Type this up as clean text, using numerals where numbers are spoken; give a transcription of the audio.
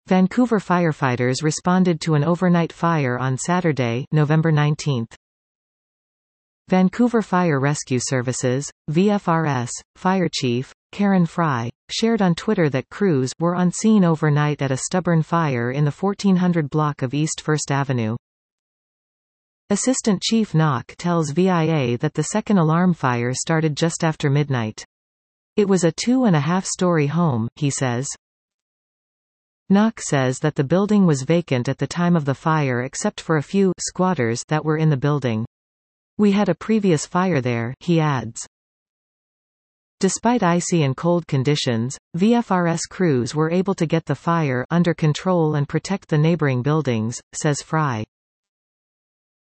Vancouver firefighters responded to an overnight fire on Saturday, November 19. Vancouver Fire Rescue Services, VFRS, Fire Chief, Karen Fry, shared on Twitter that crews were on scene overnight at a stubborn fire in the 1400 block of East 1st Avenue. Assistant Chief Knock tells VIA that the second alarm fire started just after midnight. It was a 2.5-story home, he says. Knock says that the building was vacant at the time of the fire except for a few squatters that were in the building. We had a previous fire there, he adds. Despite icy and cold conditions, VFRS crews were able to get the fire under control and protect the neighboring buildings, says Fry.